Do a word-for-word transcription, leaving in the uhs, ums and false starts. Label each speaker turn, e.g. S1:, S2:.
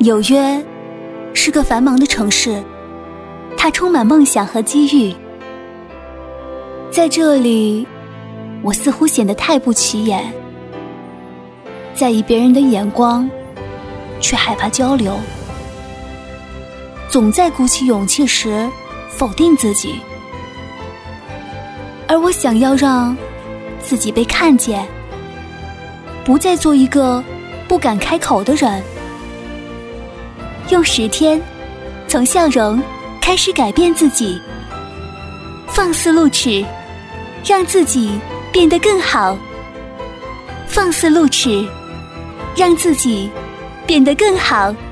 S1: 纽约是个繁忙的城市，它充满梦想和机遇。在这里，我似乎显得太不起眼，在意别人的眼光，却害怕交流，总在鼓起勇气时否定自己。而我想要让自己被看见，不再做一个不敢开口的人。用十天，从笑容开始改变自己，放肆露齿，让自己变得更好。放肆露齿，让自己变得更好。